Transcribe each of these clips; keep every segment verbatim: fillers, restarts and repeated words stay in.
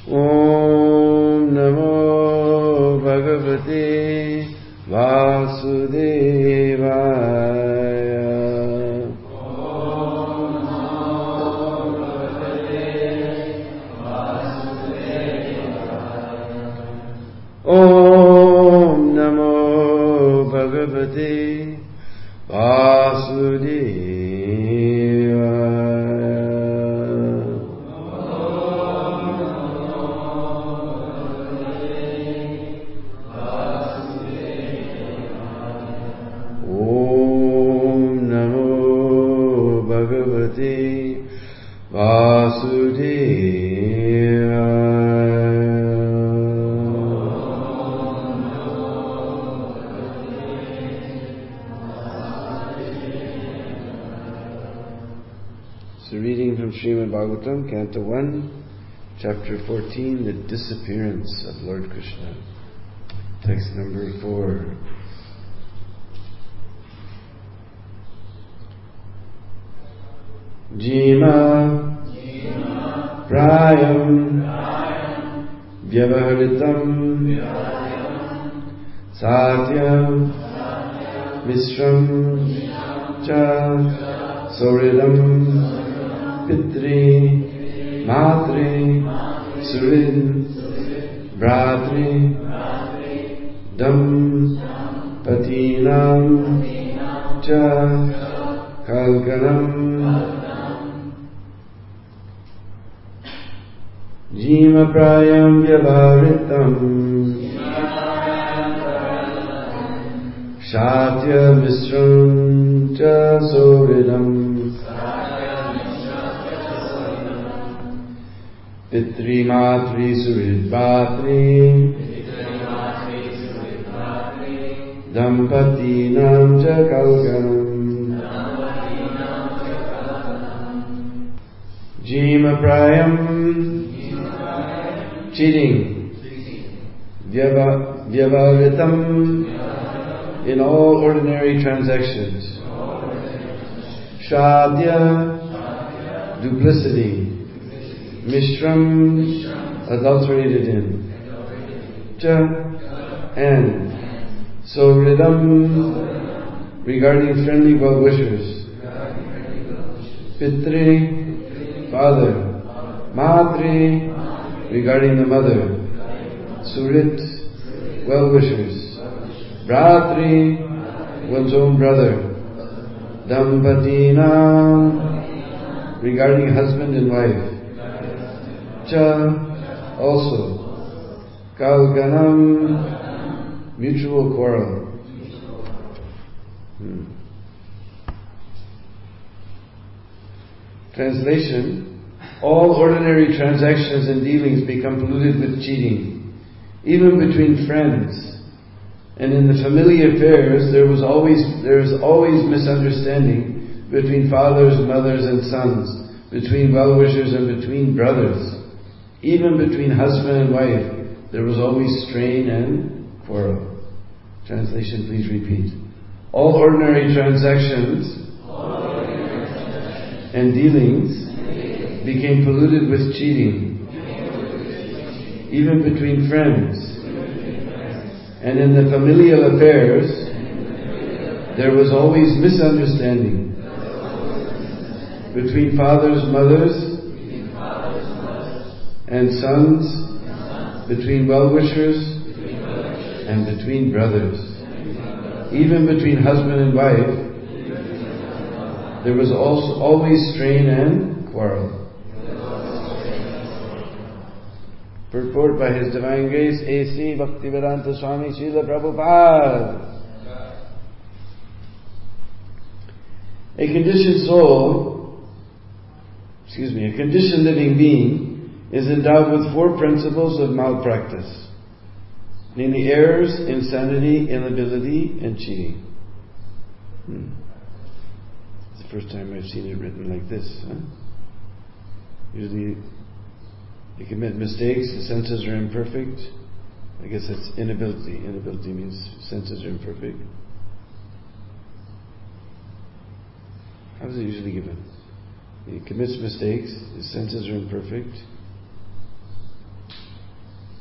Om Namo Bhagavate Vasudevaya. Om Namo Bhagavate Vasudevaya. Om Namo Bhagavate Vasudevaya. So reading from Srimad Bhagavatam, Canto one, Chapter fourteen, The Disappearance of Lord Krishna. Text number four. Jima Prayam Vyavaharitam Satyam Misram Cha Soridam Pitri Matri Surin Bratri Dam Patinam Cha Kalganam Jima Prayam Vyavaharitam Shatya Misram Cha Soridam Pitri Matri Surid Bhatri Dampatinam Cha Kalganam Jima Prayam cheating, Vyavaharitam in all ordinary transactions, Shadya duplicity, Mishram adulterated in, Cha and Soridam regarding friendly well-wishers, Pitri father, Matri regarding the mother, Surit well-wishers, Bratri one's own brother, Dampatina regarding husband and wife, Cha also, Kalganam mutual quarrel. Hmm. Translation: all ordinary transactions and dealings become polluted with cheating, even between friends. And in the family affairs, there was always there is always misunderstanding between fathers, mothers, and sons, between well-wishers and between brothers. Even between husband and wife, there was always strain and quarrel. Translation, please repeat. All ordinary transactions and dealings became polluted with cheating, even between friends. And in the familial affairs, there was always misunderstanding between fathers, mothers, and sons, between well-wishers and between brothers. Even between husband and wife, there was also always strain and quarrel. Purport by His Divine Grace A C Bhaktivedanta Swami Srila Prabhupada. A conditioned soul, excuse me, a conditioned living being is endowed with four principles of malpractice, namely errors, insanity, inability, and cheating. Hmm. It's the first time I've seen it written like this. Huh? Usually you commit mistakes, the senses are imperfect. I guess that's inability. Inability means senses are imperfect. How is it usually given? He commits mistakes, his senses are imperfect.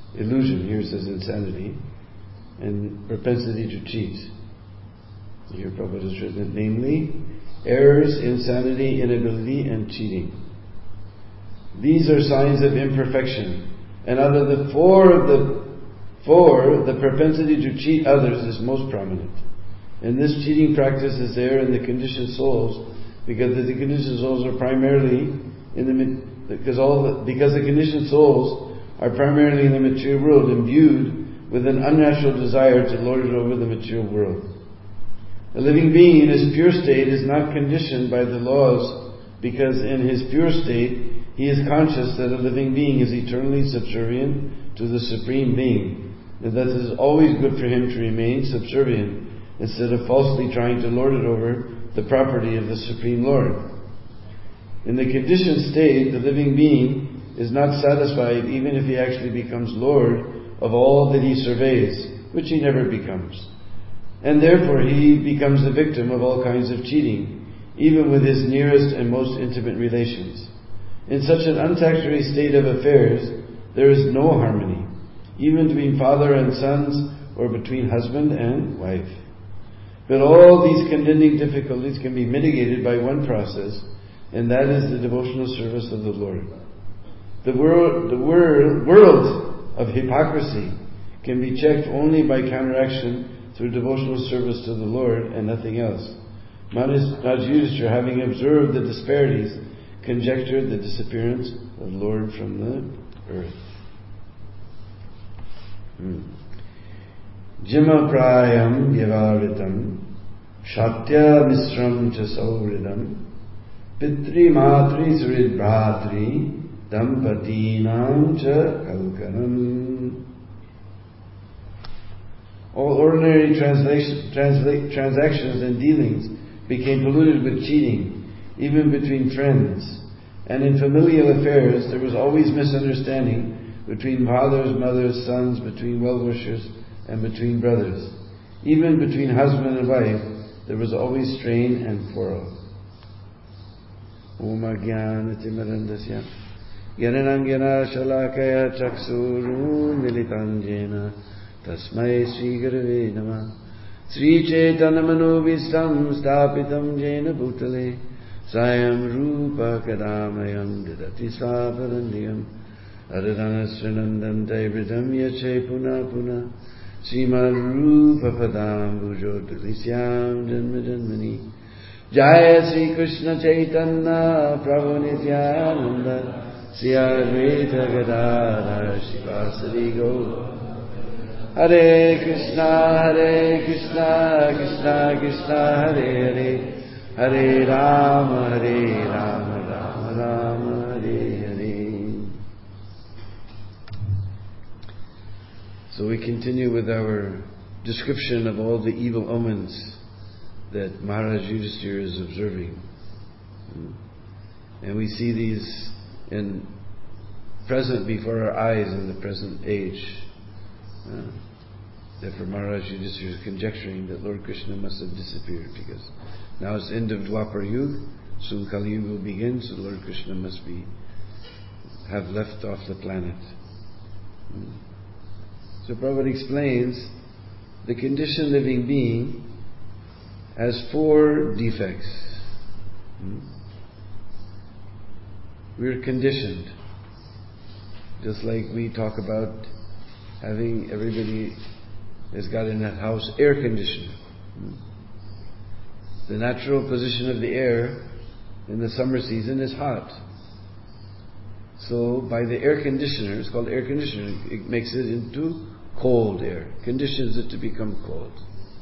illusion, here it says insanity, and propensity to cheat. Here Prabhupada has written, namely, errors, insanity, inability, and cheating. These are signs of imperfection, and out of the four of the four, the propensity to cheat others is most prominent. And this cheating practice is there in the conditioned souls, because the conditioned souls are primarily in the because all the, because the conditioned souls are primarily in the material world, imbued with an unnatural desire to lord it over the material world. A living being in his pure state is not conditioned by the laws, because in his pure state he is conscious that a living being is eternally subservient to the Supreme Being, and that it is always good for him to remain subservient instead of falsely trying to lord it over the property of the Supreme Lord. In the conditioned state, the living being is not satisfied even if he actually becomes Lord of all that he surveys, which he never becomes. And therefore he becomes the victim of all kinds of cheating, even with his nearest and most intimate relations. In such an unsatisfactory state of affairs, there is no harmony, even between father and sons, or between husband and wife. But all these contending difficulties can be mitigated by one process, and that is the devotional service of the Lord. The world, the world, world of hypocrisy can be checked only by counteraction through devotional service to the Lord and nothing else. Maharaj Yudhishthira, having observed the disparities, conjectured the disappearance of the Lord from the earth. Jima prayam vyavaritam shatya misram cha sauridam pitri matri surid bhatri dampatinam cha kalkanam. All ordinary translation, transla- transactions and dealings became polluted with cheating, even between friends. And in familial affairs, there was always misunderstanding between fathers, mothers, sons, between well-wishers, and between brothers. Even between husband and wife, there was always strain and quarrel. Om Ajnana Timirandasya Gyananangana Shalakaya Chaksuru Militanjena Tasmai Sri Gurave Namah Sri Chaitanya Manobhistam Stapitam Jena Bhutale Sayam Rupa Kadamayam Didati Svaparandiyam Aradhana Srinandam Daibridam Yache Puna Puna Srimad Rupa Padam Bhujo Dalisyam Janma Janmani Jaya Sri Krishna Chaitanya Prabhu Nityananda Sri Advaita Gadadhar Shivasari Gaura Hare Krishna Hare Krishna Krishna Krishna Hare Hare Hare Rama, Hare Rama, Rama Rama, Hare Hare. So we continue with our description of all the evil omens that Maharaj Yudhishthira is observing. And we see these in present before our eyes in the present age. Uh, therefore Maharaj Yudhishthira is conjecturing that Lord Krishna must have disappeared, because now it's end of Dwapar Yuga, soon Kali Yuga will begin, so Lord Krishna must be have left off the planet. So Prabhupada explains the conditioned living being has four defects. We're conditioned. Just like we talk about having everybody has got in that house air conditioner. The natural position of the air in the summer season is hot. So by the air conditioner, it's called air conditioner, it makes it into cold air, conditions it to become cold.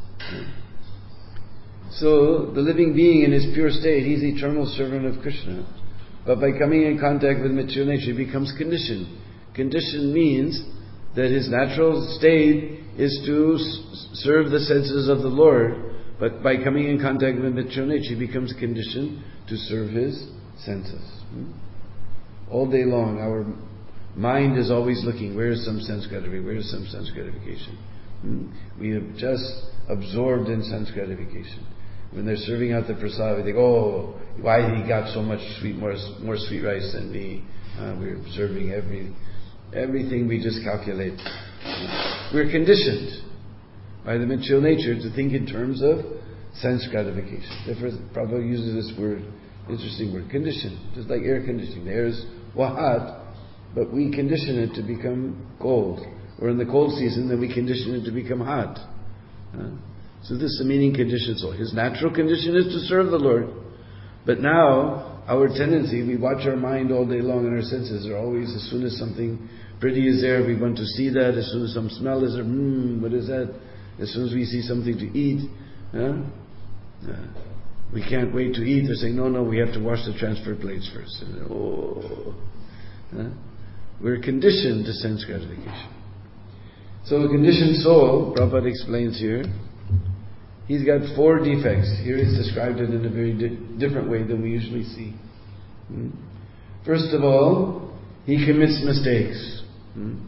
So the living being in his pure state, he's eternal servant of Krishna. But by coming in contact with material nature, he becomes conditioned. Conditioned means that his natural state is to s- serve the senses of the Lord. But by coming in contact with material nature, he becomes conditioned to serve his senses. Hmm? All day long, our mind is always looking, where is some sense gratification? Where is some sense gratification? Hmm? We have just absorbed in sense gratification. When they're serving out the prasad, we think, oh, why he got so much sweet, more, more sweet rice than me? Uh, we're observing every Everything we just calculate. We're conditioned by the material nature to think in terms of sense gratification. Therefore, Prabhupada uses this word, interesting word, conditioned, just like air conditioning. The air is hot, but we condition it to become cold. Or in the cold season, then we condition it to become hot. Uh, so this is the meaning conditioned soul. His natural condition is to serve the Lord. But now, our tendency, we watch our mind all day long and our senses are always, as soon as something pretty is there, we want to see that. As soon as some smell is there, mmm, what is that? As soon as we see something to eat, huh? uh, we can't wait to eat. They're saying, no, no, we have to wash the transfer plates first. And, oh, huh? We're conditioned to sense gratification. So a conditioned soul, Prabhupada explains here, he's got four defects. Here he's described it in a very di- different way than we usually see. Hmm? First of all, he commits mistakes. Hmm?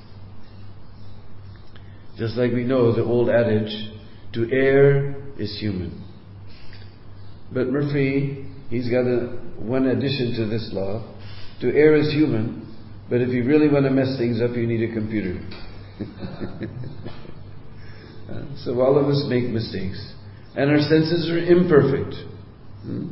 Just like we know the old adage, to err is human. But Murphy, he's got a, one addition to this law. To err is human, but if you really want to mess things up, you need a computer. uh, so all of us make mistakes. And our senses are imperfect. Hmm?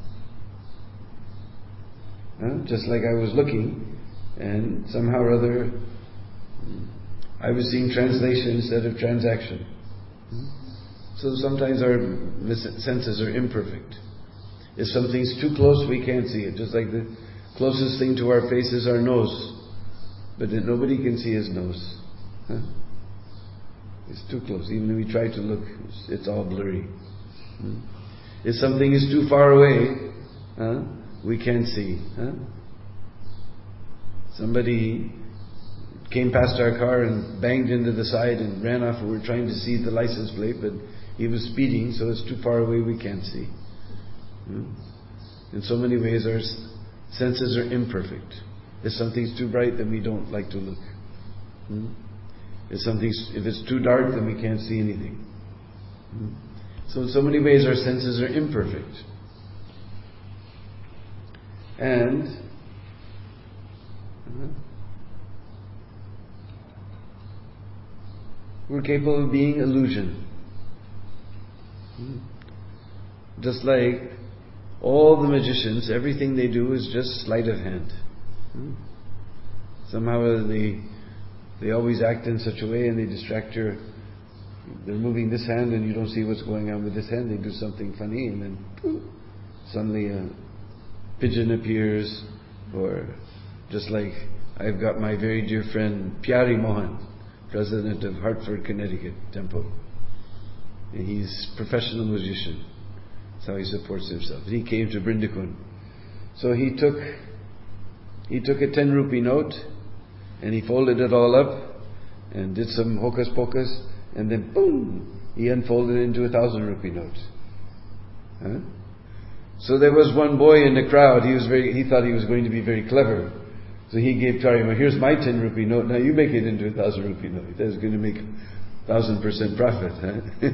Uh, just like I was looking, and somehow or other, I was seeing translation instead of transaction. Hmm? So sometimes our senses are imperfect. If something's too close, we can't see it. Just like the closest thing to our face is our nose. But then nobody can see his nose. Huh? It's too close. Even if we try to look, it's, it's all blurry. Hmm? If something is too far away, huh, we can't see. Huh? Somebody came past our car and banged into the side and ran off. We were trying to see the license plate, but he was speeding, so it's too far away, we can't see. Hmm? In so many ways, our senses are imperfect. If something's too bright, then we don't like to look. Hmm? If something's, if it's too dark, then we can't see anything. Hmm? So in so many ways, our senses are imperfect. And uh, we're capable of being illusion. Hmm? Just like all the magicians, everything they do is just sleight of hand. Hmm? Somehow they they always act in such a way and they distract your... They're moving this hand and you don't see what's going on with this hand. They do something funny and then poof, suddenly a pigeon appears. Or just like I've got my very dear friend Pyari Mohan, president of Hartford, Connecticut Temple. And he's a professional magician. That's how he supports himself. He came to Brindakund. So he took he took a ten rupee note and he folded it all up and did some hocus pocus, and then boom, he unfolded it into a thousand rupee note. Huh? So there was one boy in the crowd. He was very. He thought he was going to be very clever. So he gave Pyari, well, here's my ten rupee note. Now you make it into a thousand rupee note. He was going to make thousand percent profit. Huh?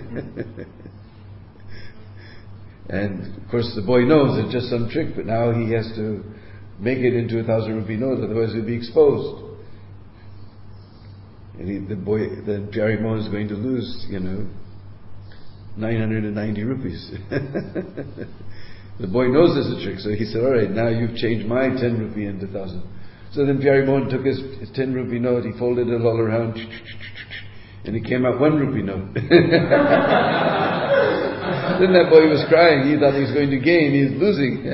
And of course the boy knows it's just some trick, but now he has to make it into a thousand rupee note, otherwise he'll be exposed. And he, the boy, then Pyari Mohan is going to lose, you know, nine hundred ninety rupees. The boy knows it's a trick, so he said, all right, now you've changed my ten rupee into thousand. So then Pyari Mohan took his, his ten rupee note, he folded it all around, and it came out one rupee note. Then that boy was crying. He thought he was going to gain. He was losing.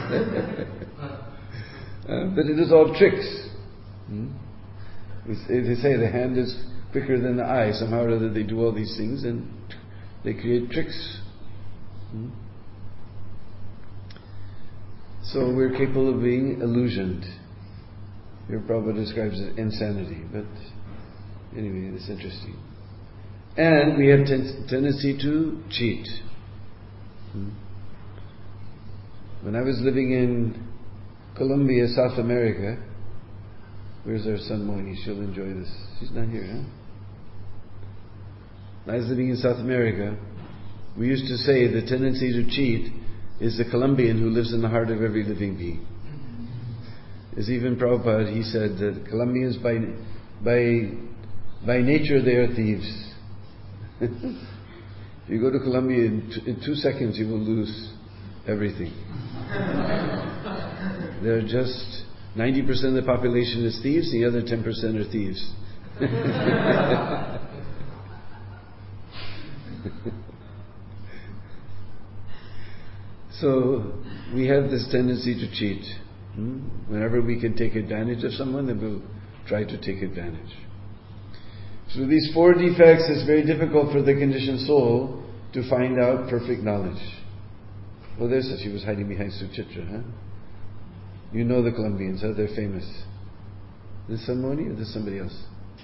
uh, but it is all tricks. Hmm? They say the hand is quicker than the eye. Somehow or other they do all these things and they create tricks. Hmm? So we're capable of being illusioned. Here Prabhupada describes it insanity. But anyway, it's interesting. And we have ten- tendency to cheat. Hmm. When I was living in Colombia, South America, where's our son Moini? She'll enjoy this. She's not here, huh? When I was living in South America, we used to say the tendency to cheat is the Colombian who lives in the heart of every living being. As even Prabhupada, he said that Colombians by by by nature they are thieves. If you go to Colombia in, t- in two seconds, you will lose everything. They're just ninety percent of the population is thieves. The other ten percent are thieves. So we have this tendency to cheat. Hmm? Whenever we can take advantage of someone, then we'll try to take advantage. So these four defects, it's very difficult for the conditioned soul to find out perfect knowledge. Well, there's she was hiding behind Suchitra, huh? You know the Colombians, huh? They're famous. Is this Samoni or is this somebody else?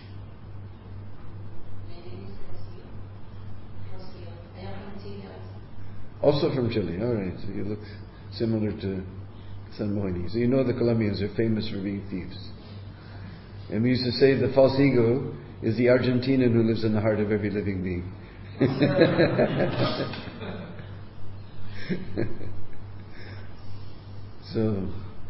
Also from Chile, alright. So you look similar to San Moini. So you know the Colombians are famous for being thieves. And we used to say the false ego is the Argentinian who lives in the heart of every living being. so,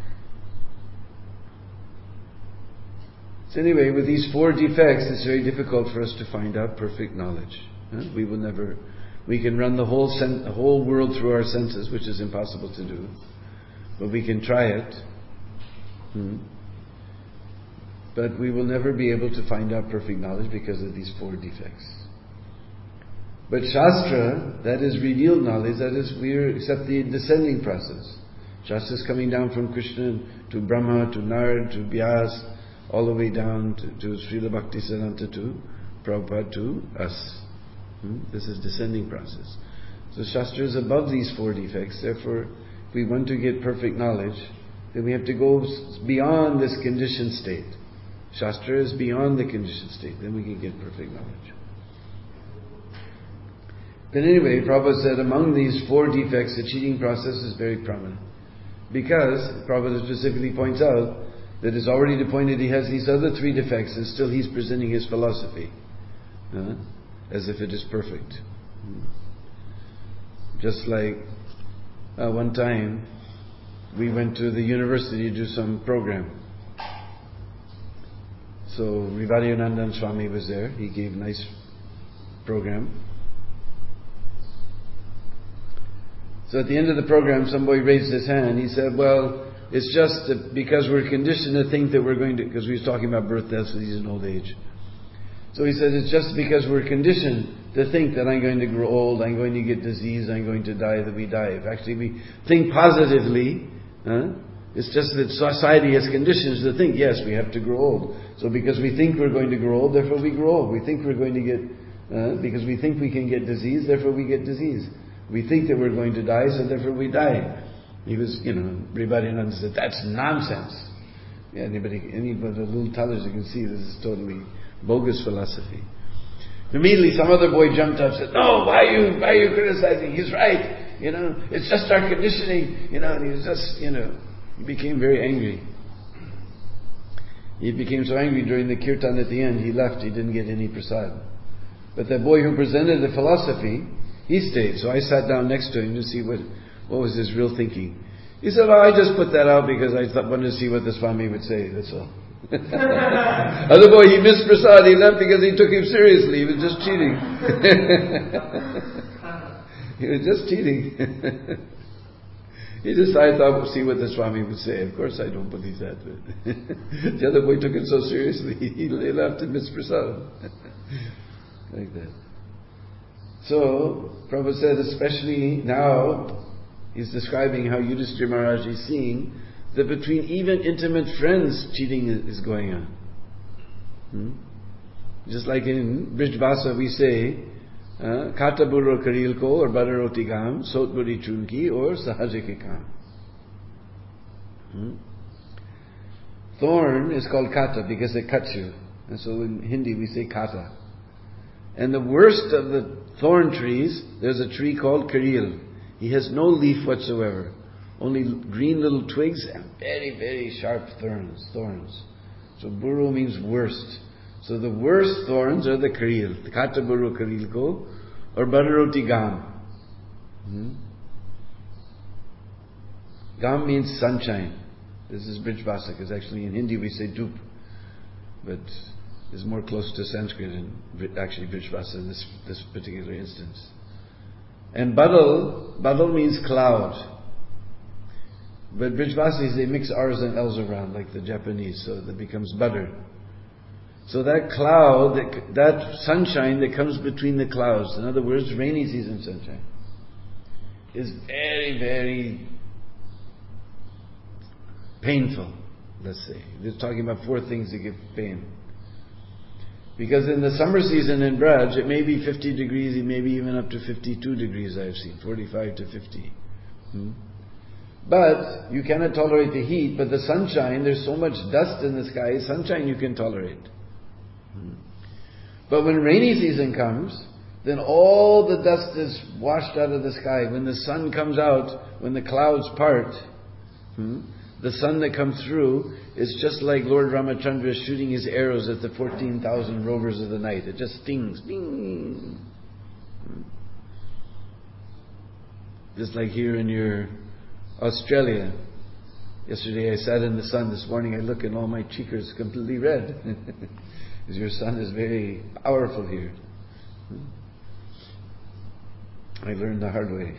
so anyway, with these four defects, it's very difficult for us to find out perfect knowledge. Huh? We will never... We can run the whole sen- the whole world through our senses, which is impossible to do. But we can try it. Hmm. But we will never be able to find out perfect knowledge because of these four defects. But Shastra, that is revealed knowledge, that is, we are, except the descending process. Shastra is coming down from Krishna to Brahma, to Narad, to Vyas, all the way down to, to Srila Bhaktisiddhanta, to Prabhupada, to us. Hmm? This is descending process. So Shastra is above these four defects. Therefore, if we want to get perfect knowledge, then we have to go beyond this conditioned state. Shastra is beyond the conditioned state. Then we can get perfect knowledge. But anyway, Prabhupada said among these four defects, the cheating process is very prominent. Because, Prabhupada specifically points out, that it's already the point that he has these other three defects and still he's presenting his philosophy. Uh, as if it is perfect. Just like uh, one time we went to the university to do some program. So Rivadyanandan Swami was there. He gave a nice program. So at the end of the program, somebody raised his hand. He said, well, it's just that because we're conditioned to think that we're going to, because we was talking about birth, death, disease, and old age. So he said, it's just because we're conditioned to think that I'm going to grow old, I'm going to get disease, I'm going to die, that we die. If actually we think positively, huh? It's just that society has conditions to think, yes, we have to grow old. So because we think we're going to grow old, therefore we grow old. We think we're going to get, uh, because we think we can get disease, therefore we get disease. We think that we're going to die, so therefore we die. He was, you know, everybody understood, that's nonsense. Yeah, anybody, anybody a little intelligent can see this is totally bogus philosophy. Immediately some other boy jumped up and said, no, why are you, why are you criticizing? He's right. You know, it's just our conditioning. You know, and he was just, you know, he became very angry. He became so angry during the kirtan at the end, he left, he didn't get any prasad. But the boy who presented the philosophy, he stayed. So I sat down next to him to see what, what was his real thinking. He said, oh, I just put that out because I thought, wanted to see what the Swami would say, that's all. Other boy, he missed prasad, he left because he took him seriously, he was just cheating. He was just cheating. He just, I thought, see what the Swami would say. Of course I don't believe that. But the other boy took it so seriously, he left and missed prasad. Like that. So, Prabhupada said, especially now, he's describing how Yudhishthira Maharaj is seeing that between even intimate friends, cheating is going on. Hmm? Just like in Brijbhasa we say, Kata burro karil ko or badaroti kam, sot buri chunki or sahaje ke kam. Hmm? Thorn is called kata because it cuts you. And so in Hindi we say kata. And the worst of the thorn trees, there's a tree called karil. He has no leaf whatsoever. Only green little twigs and very, very sharp thorns. Thorns. So burro means worst. So the worst thorns are the karil. The kata burro karil ko or badaroti gam. Hmm? Gam means sunshine. This is Brijvasa, because actually in Hindi we say dup, but it's more close to Sanskrit and actually Brijvasa in this, this particular instance. And Badal, Badal means cloud. But Brijvasis, they mix R's and L's around like the Japanese, so that becomes butter. So that cloud, that, that sunshine that comes between the clouds, in other words, rainy season sunshine, is very, very painful, let's say. We're talking about four things that give pain. Because in the summer season in Braj, it may be fifty degrees, it may be even up to fifty-two degrees I've seen, forty-five to fifty. Hmm? But you cannot tolerate the heat, but the sunshine, there's so much dust in the sky, sunshine you can tolerate. Hmm. But when rainy season comes, then all the dust is washed out of the sky. When the sun comes out, when the clouds part, hmm, the sun that comes through is just like Lord Ramachandra shooting his arrows at the fourteen thousand rovers of the night. It just stings. Bing. Hmm. Just like here in your Australia. Yesterday I sat in the sun, this morning I look and all my cheekers completely red. Because your sun is very powerful here. I learned the hard way.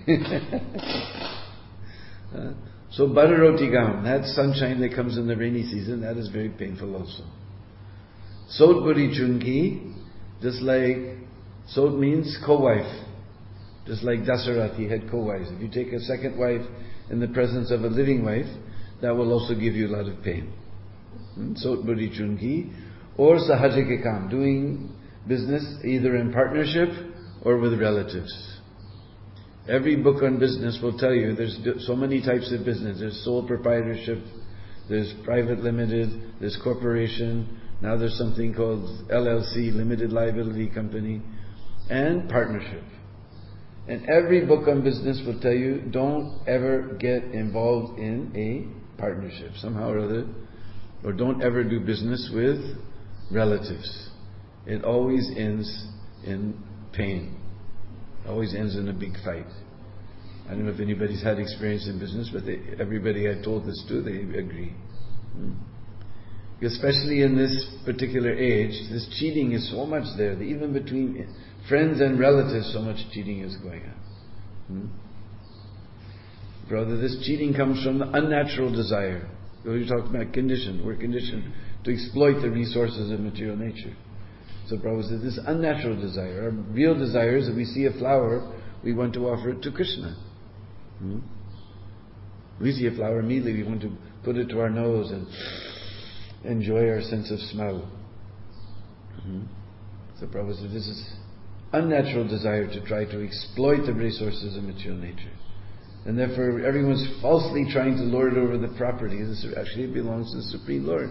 uh, so Bhadaroti Gam, that sunshine that comes in the rainy season, that is very painful also. Sod Buri Chunki, just like, Sod means co-wife. Just like Dasarath, he had co-wives. If you take a second wife in the presence of a living wife, that will also give you a lot of pain. Sot Buri Chunki, or Sahajikakam, doing business either in partnership or with relatives. Every book on business will tell you there's so many types of business. There's sole proprietorship, there's private limited, there's corporation, now there's something called L L C, limited liability company, and partnership. And every book on business will tell you, don't ever get involved in a partnership, somehow or other, or don't ever do business with relatives. It always ends in pain. It always ends in a big fight. I don't know if anybody's had experience in business, but they, everybody I told this to, they agree. Hmm. Especially in this particular age, this cheating is so much there, that even between friends and relatives, so much cheating is going on. Hmm? Brother, this cheating comes from the unnatural desire. You're talking about condition. We're conditioned to exploit the resources of material nature. So Prabhupada said, this unnatural desire, our real desire is that we see a flower, we want to offer it to Krishna. Hmm? We see a flower, immediately we want to put it to our nose and enjoy our sense of smell. Hmm? So Prabhupada said, this is unnatural desire to try to exploit the resources of material nature. And therefore everyone's falsely trying to lord over the property. This actually belongs to the Supreme Lord.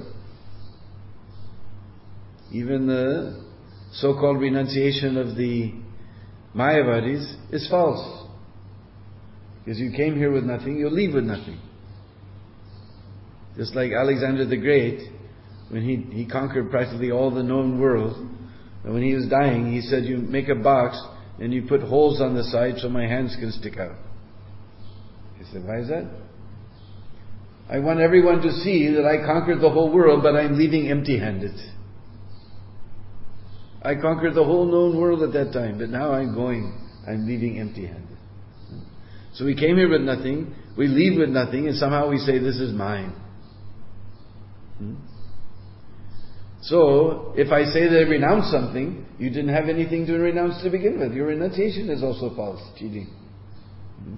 Even the so-called renunciation of the Mayavadis is false. Because you came here with nothing, you'll leave with nothing. Just like Alexander the Great, when he, he conquered practically all the known world, and when he was dying, he said, you make a box and you put holes on the side so my hands can stick out. He said, why is that? I want everyone to see that I conquered the whole world, but I'm leaving empty-handed. I conquered the whole known world at that time, but now I'm going, I'm leaving empty-handed. So we came here with nothing, we leave with nothing, and somehow we say, this is mine. Hmm? So, if I say that I renounce something, you didn't have anything to renounce to begin with. Your renunciation is also false, cheating. Hmm?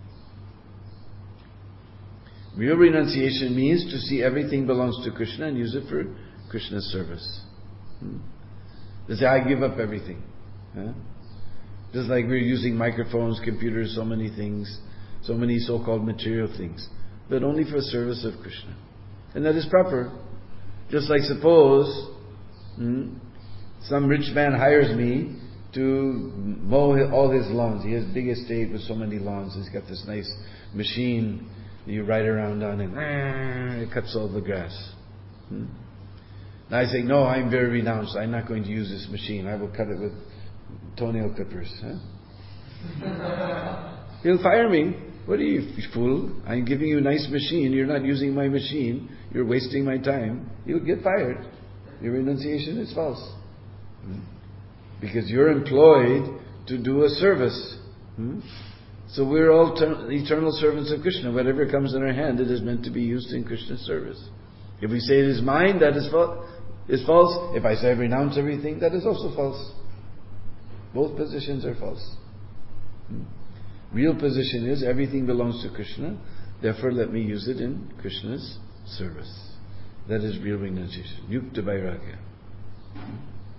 Real renunciation means to see everything belongs to Krishna and use it for Krishna's service. Hmm? To say, I give up everything. Huh? Just like we're using microphones, computers, so many things, so many so-called material things, but only for service of Krishna. And that is proper. Just like suppose hmm, some rich man hires me to mow all his lawns. He has a big estate with so many lawns. He's got this nice machine that you ride around on and it cuts all the grass. Hmm? Now I say, no, I'm very renounced. I'm not going to use this machine. I will cut it with toenail clippers. Huh? He'll fire me. what are you, fool? I'm giving you a nice machine, you're not using my machine, you're wasting my time. You'll get fired. Your renunciation is false. Hmm? Because you're employed to do a service. Hmm? So we're all ter- eternal servants of Krishna. Whatever comes in our hand, it is meant to be used in Krishna's service. If we say it is mine, that is, fa- is false. If I say I renounce everything, that is also false. Both positions are false. Hmm? Real position is everything belongs to Krishna, therefore let me use it in Krishna's service. That is real renunciation. Yukta Vairagya. Hmm?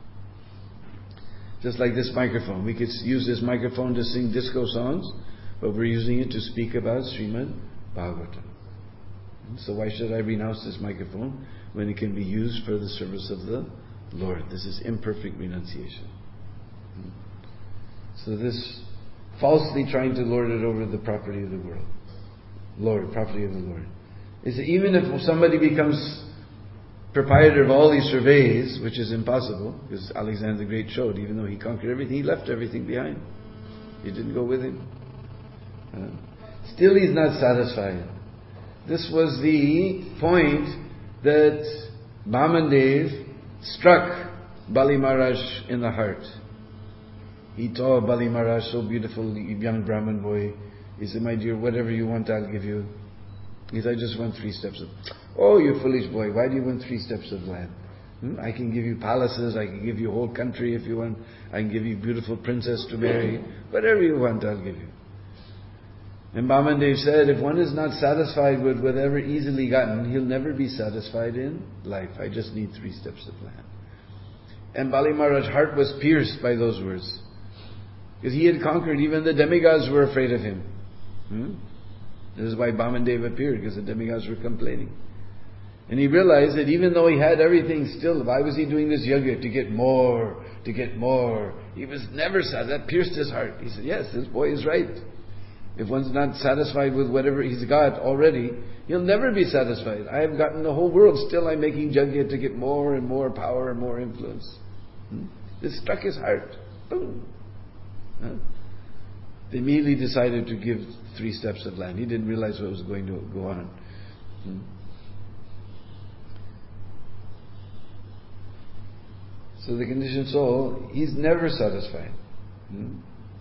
Just like this microphone. We could use this microphone to sing disco songs, but we're using it to speak about Srimad Bhagavatam. So why should I renounce this microphone when it can be used for the service of the Lord? This is imperfect renunciation. So this falsely trying to lord it over the property of the world. Lord, property of the Lord. Is that even if somebody becomes proprietor of all these surveys, which is impossible, because Alexander the Great showed, even though he conquered everything, he left everything behind. He didn't go with him. Uh, still he's not satisfied. This was the point that Vamandev struck Bali Maharaj in the heart. He saw Bali Maharaj, so beautiful, young Brahmin boy. He said, my dear, whatever you want, I'll give you. He said, I just want three steps of... Oh, you foolish boy, why do you want three steps of land? Hmm? I can give you palaces, I can give you a whole country if you want. I can give you a beautiful princess to marry. Whatever you want, I'll give you. And Vamandev said, if one is not satisfied with whatever easily gotten, he'll never be satisfied in life. I just need three steps of land. And Bali Maharaj's heart was pierced by those words. Because he had conquered, even the demigods were afraid of him. Hmm? This is why Vamandev appeared, because the demigods were complaining. And he realized that even though he had everything still, why was he doing this yoga? To get more, to get more. He was never satisfied. That pierced his heart. He said, yes, this boy is right. If one's not satisfied with whatever he's got already, he'll never be satisfied. I have gotten the whole world, still I'm making yajna to get more and more power and more influence. Hmm? This struck his heart. Boom. Huh? They immediately decided to give three steps of land. He didn't realize what was going to go on. Hmm? So the conditioned soul, he's never satisfied. Hmm?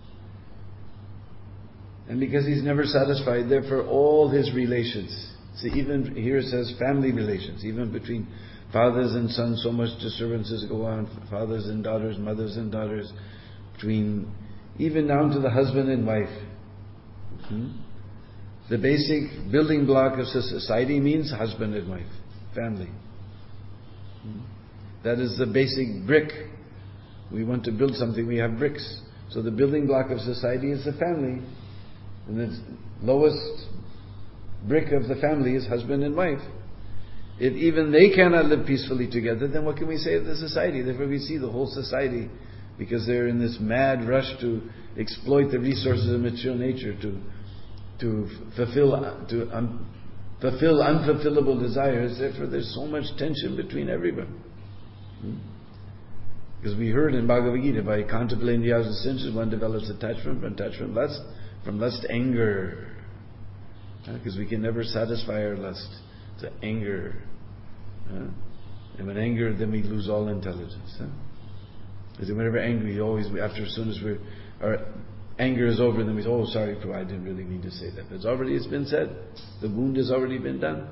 And because he's never satisfied, therefore all his relations, see, even here it says family relations, even between fathers and sons, so much disturbances go on, fathers and daughters, mothers and daughters, between, even down to the husband and wife. Hmm? The basic building block of society means husband and wife, family. Hmm? That is the basic brick. We want to build something, we have bricks. So the building block of society is the family. And the lowest brick of the family is husband and wife. If even they cannot live peacefully together, then what can we say of the society? Therefore we see the whole society, because they're in this mad rush to exploit the resources of material nature, to to fulfill to um, fulfill unfulfillable desires. Therefore there's so much tension between everyone. Hmm? Because we heard in Bhagavad Gita, by contemplating the hours of senses, one develops attachment, from attachment lust, from lust anger. Because uh, we can never satisfy our lust. It's anger. Uh, and when anger, then we lose all intelligence. Huh? Because whenever angry, always, after as soon as we're, our anger is over, then we say, oh, sorry, Prabhu, I didn't really mean to say that. But it's already, it's been said. The wound has already been done.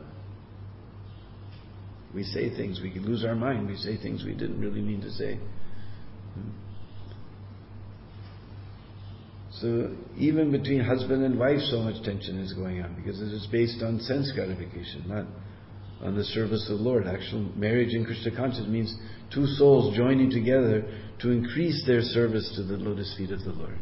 We say things, we can lose our mind, we say things we didn't really mean to say. Hmm? So even between husband and wife, so much tension is going on, because it is based on sense gratification, not on the service of the Lord. Actual marriage in Krishna consciousness means two souls joining together to increase their service to the lotus feet of the Lord.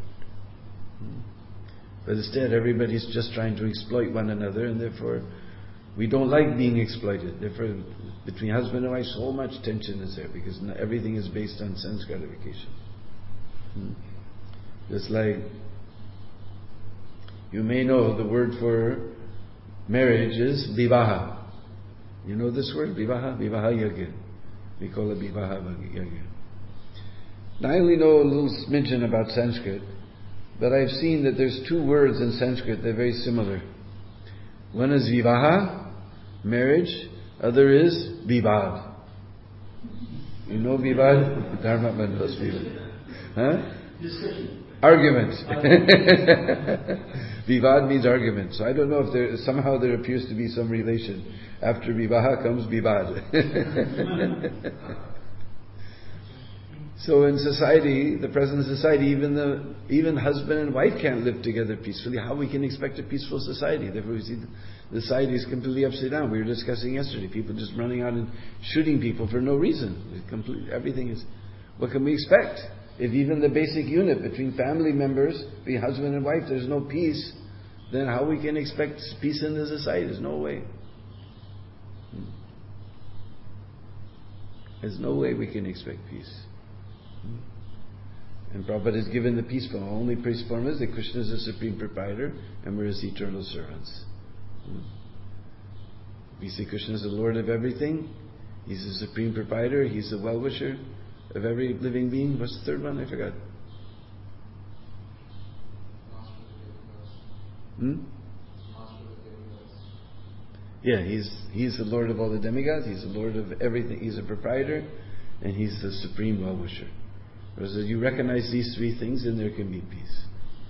But instead, everybody's just trying to exploit one another, and therefore we don't like being exploited. Therefore, between husband and wife, so much tension is there, because everything is based on sense gratification. Hmm? Just like, you may know the word for marriage is vivaha. You know this word, vivaha? Vivaha yagya. We call it vivaha yagya. Now I only know a little mention about Sanskrit, but I've seen that there's two words in Sanskrit that are very similar. One is vivaha, marriage. Other is vibad. You know vibad? Dharma knows vibad. Huh? Discussion. Argument. Vivad means argument. So I don't know if there somehow there appears to be some relation. After vivaha comes vivad. So in society, the present society, even the even husband and wife can't live together peacefully. How we can expect a peaceful society? Therefore, we see the society is completely upside down. We were discussing yesterday, people just running out and shooting people for no reason. Complete, everything is. What can we expect? If even the basic unit between family members, be husband and wife, there's no peace, then how we can expect peace in the society? There's no way. There's no way we can expect peace. And Prabhupada has given the peace form. Only peace form is that Krishna is the supreme proprietor and we're his eternal servants. We see Krishna is the Lord of everything. He's the supreme proprietor. He's the well-wisher of every living being. What's the third one? I forgot. Hmm? Yeah, he's he's the Lord of all the demigods. He's the Lord of everything. He's a proprietor, and he's the supreme well-wisher. Whereas if you recognize these three things, then there can be peace.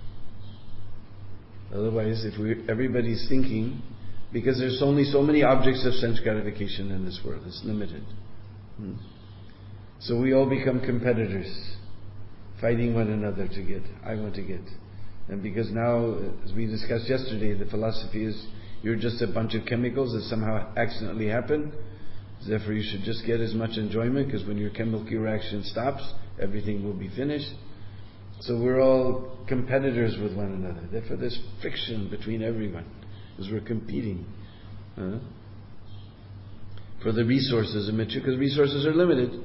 Otherwise, if we everybody's thinking, because there's only so many objects of sense gratification in this world, it's limited. Hmm? So we all become competitors, fighting one another to get. I want to get. And because now, as we discussed yesterday, the philosophy is you're just a bunch of chemicals that somehow accidentally happen. Therefore you should just get as much enjoyment, because when your chemical reaction stops, everything will be finished. So we're all competitors with one another. Therefore there's friction between everyone, because we're competing uh, for the resources of material, because resources are limited.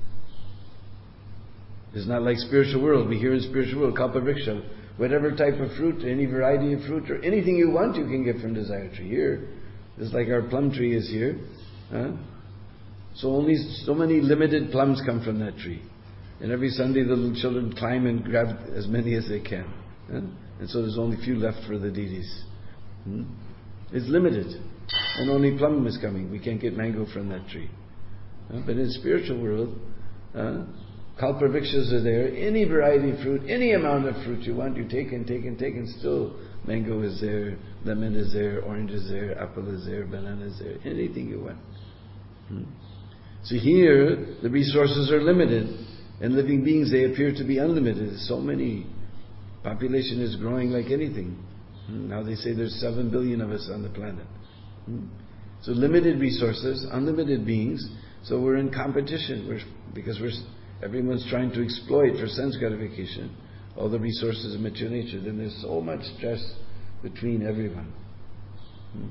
It's not like spiritual world. We hear in spiritual world, kalpavriksha, whatever type of fruit, any variety of fruit, or anything you want, you can get from desire tree. Here, it's like our plum tree is here. Huh? So only so many limited plums come from that tree. And every Sunday the little children climb and grab as many as they can. Huh? And so there's only few left for the deities. Hmm? It's limited. And only plum is coming. We can't get mango from that tree. Huh? But in the spiritual world, uh, kalpavrikshas are there. Any variety of fruit, any amount of fruit you want, you take and take and take, and still mango is there, lemon is there, orange is there, apple is there, banana is there, anything you want. Hmm? So here, the resources are limited, and living beings, they appear to be unlimited. There's so many. Population is growing like anything. Hmm? Now they say there's seven billion of us on the planet. Hmm? So limited resources, unlimited beings. So we're in competition. We're, because we're everyone's trying to exploit for sense gratification all the resources of material nature. Then there's so much stress between everyone. Hmm?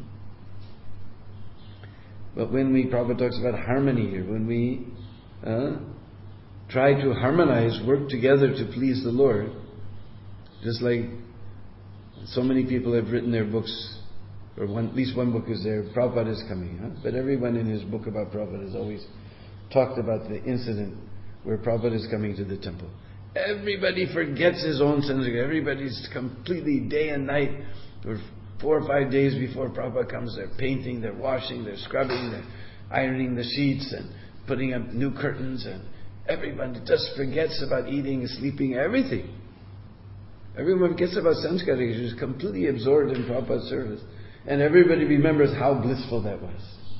But when we, Prabhupada talks about harmony here, when we uh, try to harmonize, work together to please the Lord, just like so many people have written their books, or one, at least one book is there, Prabhupada is coming, huh? But everyone in his book about Prabhupada has always talked about the incident where Prabhupada is coming to the temple. Everybody forgets his own sins. Everybody's completely day and night, or four or five days before Prabhupada comes, they're painting, they're washing, they're scrubbing, they're ironing the sheets and putting up new curtains, and everybody just forgets about eating and sleeping, everything. Everyone forgets about sense gratification, is completely absorbed in Prabhupada's service. And everybody remembers how blissful that was.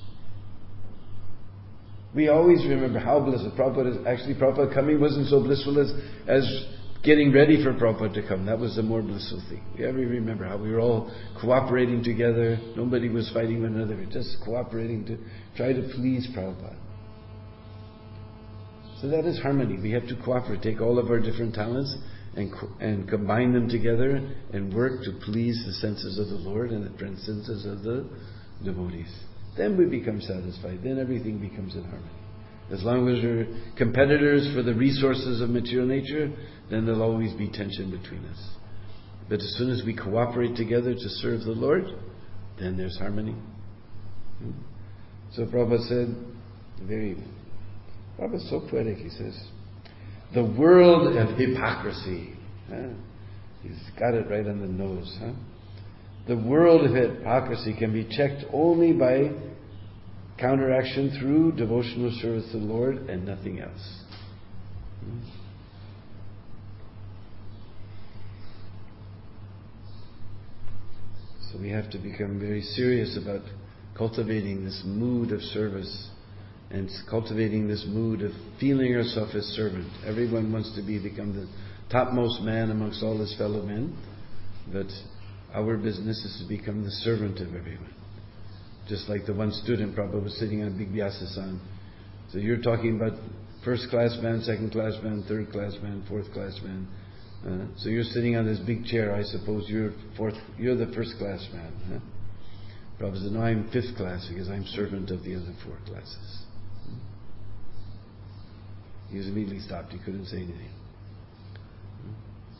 We always remember how blissful Prabhupada is. Actually, Prabhupada coming wasn't so blissful as, as getting ready for Prabhupada to come. That was the more blissful thing. We ever remember how we were all cooperating together. Nobody was fighting one another. We were just cooperating to try to please Prabhupada. So that is harmony. We have to cooperate. Take all of our different talents and and combine them together and work to please the senses of the Lord and the senses of the devotees. Then we become satisfied. Then everything becomes in harmony. As long as we're competitors for the resources of material nature, then there'll always be tension between us. But as soon as we cooperate together to serve the Lord, then there's harmony. So Prabhupada said, very, Prabhupada's so poetic, he says, the world of hypocrisy. Huh? He's got it right on the nose. Huh? The world of hypocrisy can be checked only by counteraction through devotional service to the Lord and nothing else. Hmm? So we have to become very serious about cultivating this mood of service and cultivating this mood of feeling yourself as servant. Everyone wants to be become the topmost man amongst all his fellow men, but our business is to become the servant of everyone. Just like the one student Prabhupada was sitting on Big Vyasa-san. So you're talking about first class man, second class man, third class man, fourth class man. Uh, so you're sitting on this big chair. I suppose you're fourth. You're the first class man. Huh? Prabhupada said, "No, I'm fifth class because I'm servant of the other four classes." Hmm? He was immediately stopped. He couldn't say anything. Hmm?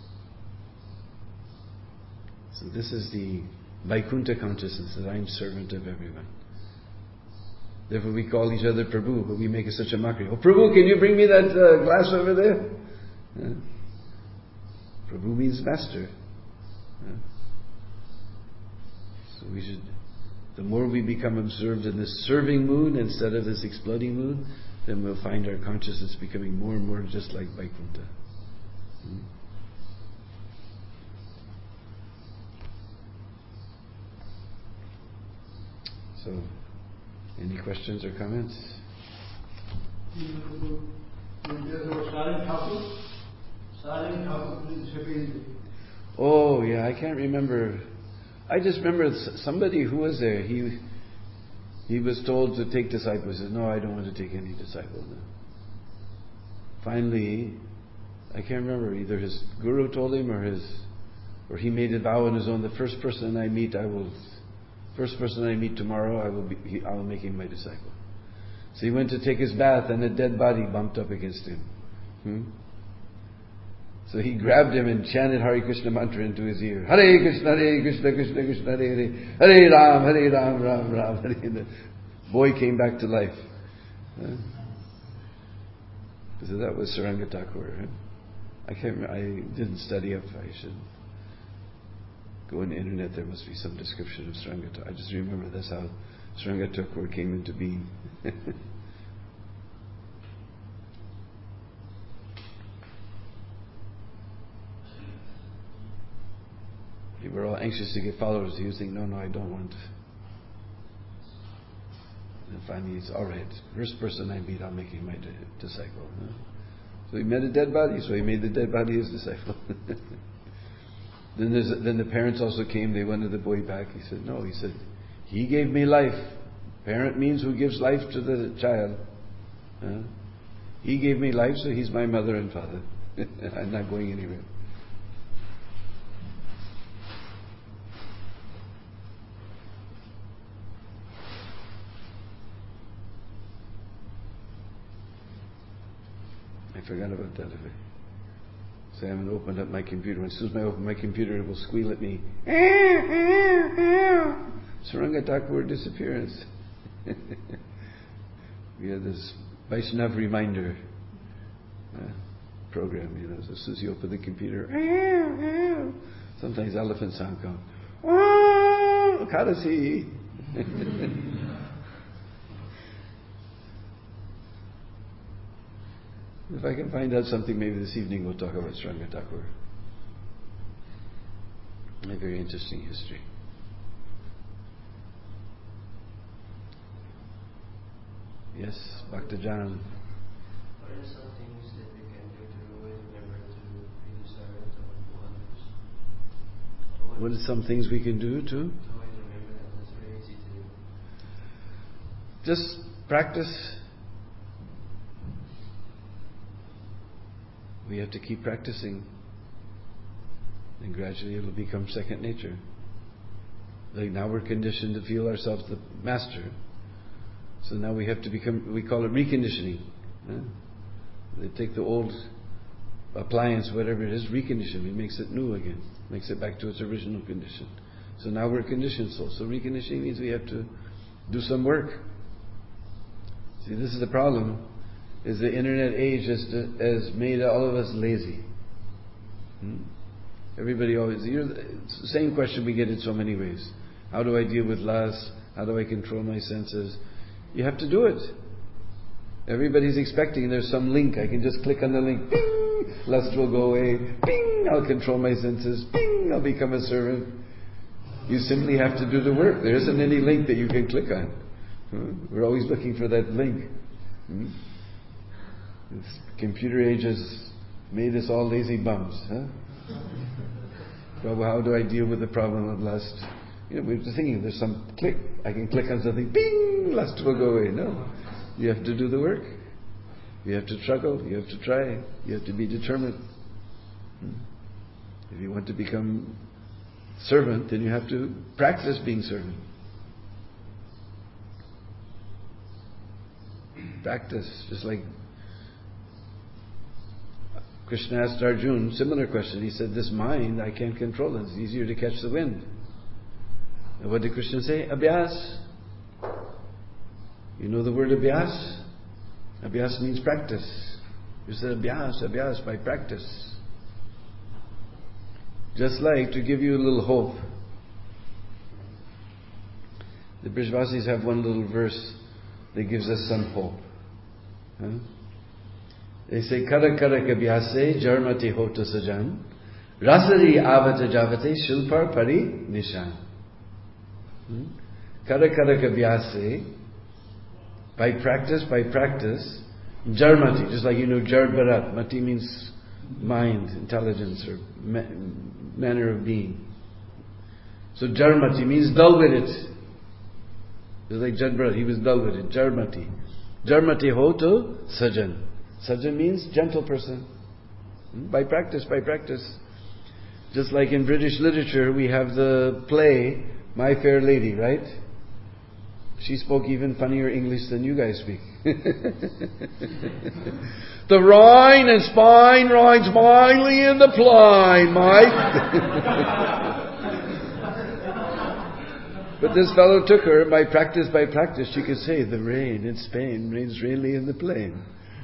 So this is the Vaikuntha consciousness, that I'm servant of everyone. Therefore we call each other Prabhu, but we make it such a mockery. "Oh Prabhu, can you bring me that uh, glass over there?" Huh? Prabhu means master. Huh? So we should, the more we become absorbed in this serving mood instead of this exploding mood, then we'll find our consciousness becoming more and more just like Vaikuntha. Hmm? So, any questions or comments? Oh, yeah, I can't remember. I just remember somebody who was there. He he was told to take disciples. He said, "No, I don't want to take any disciples." Finally, I can't remember, either his guru told him or his, or he made a vow on his own. The first person I meet, I will, first person I meet tomorrow, I will be, he, I will make him my disciple. So he went to take his bath, and a dead body bumped up against him. Hmm? So he grabbed him and chanted Hare Krishna mantra into his ear. Hare Krishna, Hare Krishna, Krishna Krishna, Hare Hare, Hare Ram, Hare Ram, Ram Ram, Hare. And the boy came back to life. Huh? So that was Saranga Thakur. Huh? I can't remember, I didn't study up. I should go on the internet. There must be some description of Saranga Thakur. I just remember that's how Saranga Thakur came into being. They were all anxious to get followers. He was thinking, no, no, I don't want. And finally he's, all right, first person I meet, I'll make him my disciple. Huh? So he met a dead body, so he made the dead body his disciple. then, there's, then the parents also came, they wanted the boy back. He said, no, he said, he gave me life. Parent means who gives life to the child. Huh? He gave me life, so he's my mother and father. I'm not going anywhere. I forgot about that. If I, so I haven't opened up my computer. As soon as I open my computer, it will squeal at me. Saranga Thakur disappearance. We had this Vaishnav reminder uh, program, you know. So as soon as you open the computer, sometimes elephant sound comes. Karasi. If I can find out something, maybe this evening we'll talk about Saranga Thakur. A very interesting history. Yes, Bhakta Jan. What are some things that we can do to remember to be servant of others? What are some things we can do to? To always remember that that's very easy to do. Just practice. We have to keep practicing, and gradually it will become second nature. Like now we're conditioned to feel ourselves the master, so now we have to become, we call it reconditioning. Huh? They take the old appliance, whatever it is, recondition. It makes it new again, makes it back to its original condition. So now we're conditioned souls. So reconditioning means we have to do some work. See, this is the problem. Is the internet age has, has made all of us lazy. Hmm? Everybody always, you know, it's the same question we get in so many ways. How do I deal with lust? How do I control my senses? You have to do it. Everybody's expecting there's some link. I can just click on the link. Ping! Lust will go away. Ping! I'll control my senses. Ping! I'll become a servant. You simply have to do the work. There isn't any link that you can click on. We're always looking for that link. This computer age has made us all lazy bums. Huh? Well, how do I deal with the problem of lust? You know, we're just thinking there's some click. I can click on something. Bing! Lust will go away. No. You have to do the work. You have to struggle. You have to try. You have to be determined. If you want to become servant, then you have to practice being servant. Practice. Just like Krishna asked Arjuna, similar question. He said, this mind, I can't control it. It's easier to catch the wind. And what did Krishna say? Abhyas. You know the word abhyas? Abhyas means practice. You said abhyas, abhyas, by practice. Just like, to give you a little hope, the Brijvasis have one little verse that gives us some hope. Huh? They say, Kara kara kabhyase jarmati hota sajan rasari avata javate shilpar pari nishan. Hmm? Kara kara kabhyase, by practice, by practice, jarmati, just like you know jar bharat, mati means mind, intelligence, or ma- manner of being. So jarmati means dull with it. Just like Jad Bharat, he was dull with it. Jarmati. Jarmati hoto sajan. Sajan means gentle person. Hmm? By practice, by practice. Just like in British literature, we have the play My Fair Lady, right? She spoke even funnier English than you guys speak. The Rhine and spine rides blindly in the pline, Mike. But this fellow took her, by practice, by practice, she could say, the rain in Spain rains really in the plain.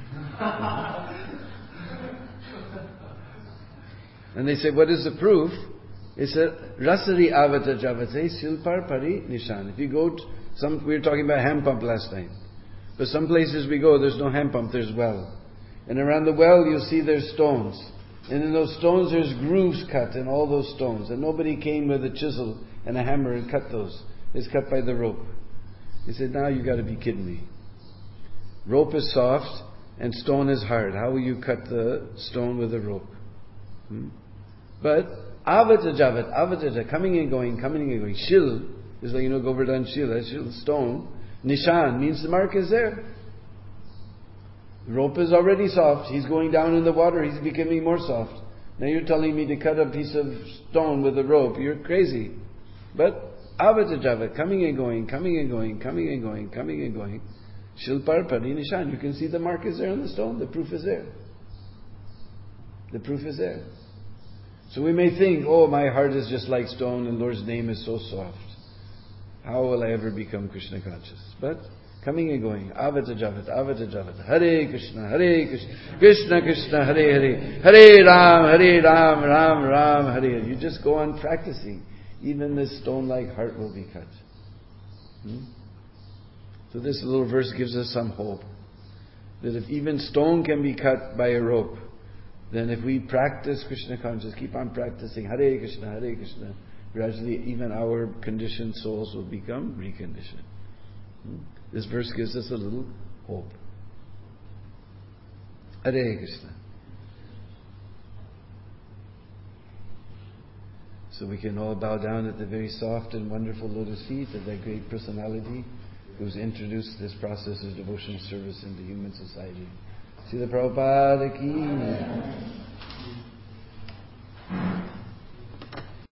And they say, what is the proof? It said, Rasari avata javate silpar pari nishan. If you go to some, we were talking about hand pump last time. But some places we go, there's no hand pump, there's well. And around the well you'll see there's stones. And in those stones there's grooves cut in all those stones. And nobody came with a chisel and a hammer and cut those. It's cut by the rope. He said, now you got to be kidding me. Rope is soft and stone is hard. How will you cut the stone with a rope? Hmm? But avata javat, avata, coming and going, coming and going. Shil is like, you know, Govardhan shil, that's shil, stone. Nishan means the mark is there. The rope is already soft. He's going down in the water. He's becoming more soft. Now you're telling me to cut a piece of stone with a rope. You're crazy. But avata javat, coming and going, coming and going, coming and going, coming and going. Shilpar pari nishan. You can see the mark is there on the stone. The proof is there. The proof is there. So we may think, oh, my heart is just like stone and Lord's name is so soft. How will I ever become Krishna conscious? But coming and going, avata javat, avata javat, Hare Krishna, Hare Krishna, Krishna Krishna, Hare Hare, Hare Ram, Hare Ram, Ram Ram, Hare Hare. You just go on practicing. Even this stone-like heart will be cut. Hmm? So this little verse gives us some hope. That if even stone can be cut by a rope, then if we practice Krishna consciousness, keep on practicing Hare Krishna, Hare Krishna, gradually even our conditioned souls will become reconditioned. Hmm? This verse gives us a little hope. Hare Krishna. So we can all bow down at the very soft and wonderful lotus feet of that great personality who's introduced this process of devotional service into human society. Srila Prabhupada ki